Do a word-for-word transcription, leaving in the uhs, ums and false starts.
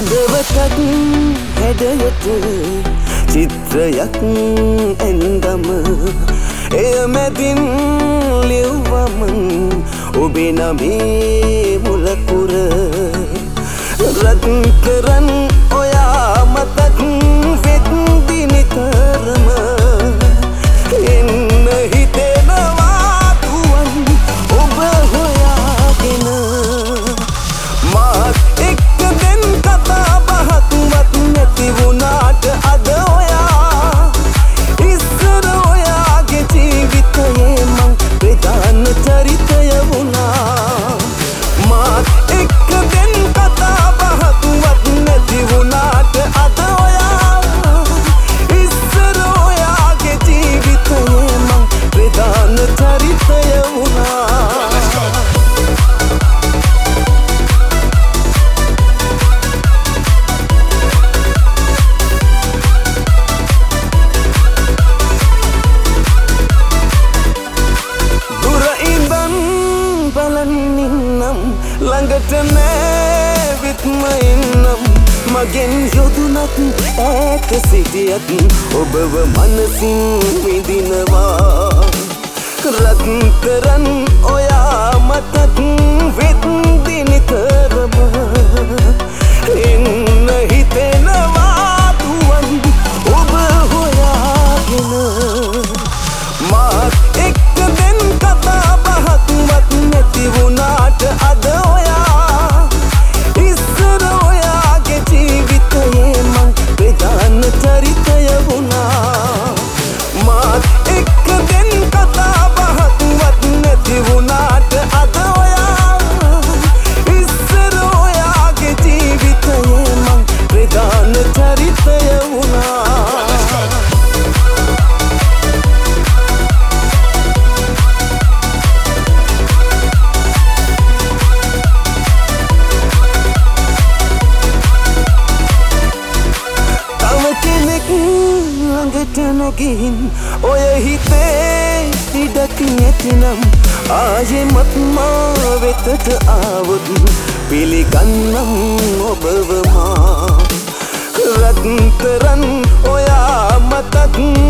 හදවතක් හැඩයට චිත්‍රයක් ඇන්දම එය මැදින් ලිව්වම ඔබේ නමේ මුලකුර රත් කරන් ඔයා මතක් වෙද්දි නිතරම එන්න හිතෙනවා තුවන් ඔබ හොයාගෙන මාත් එක්ක දැන් කතා බහක්වත් නැති වුණාට අද ඔයා ඉස්සර ඔයාගේ ජීවිතයේ මං ප්‍රධාන චරිතය වුණා මාත් එක්ක දැන් කතා බහක්වත් නැති වුණාට අද ඔයා ඉස්සර ඔයාගේ ජීවිතයේ මං ප්‍රධාන චරිතය වුණා ළඟට නැවිත්ම ඉන්නම් මගෙන් යොදුනත් ඈත සිටියත් ඔබව මනසින් විඳිනවා රත්තරන් ඔයා මතක් වෙද්දි නිතරම එන්න හිතෙනවා තුවන් ඔබ හොයාගෙන මාත් එක්ක දැන් කතා බහක්වත් නැති වුණාට අද ඔයා ඉස්සර ඔයාගේ ජීවිතයේ මං ප්‍රධාන චරිතය වුණා මාත් එක්ක දැන් කතා බහක්වත් නැති වුණාට අද ඔයා ඉස්සර ඔයාගේ ජීවිතයේ මං ප්‍රධාන චරිතය වුණා ළඟට නොගිහින් ඔය හිතේ ඉඩක් නැතිනම් ආයෙමත් මා වෙතට ආවොත් පිළිගන්නම් ඔබව මා රත්තරන් ඔයා මතක්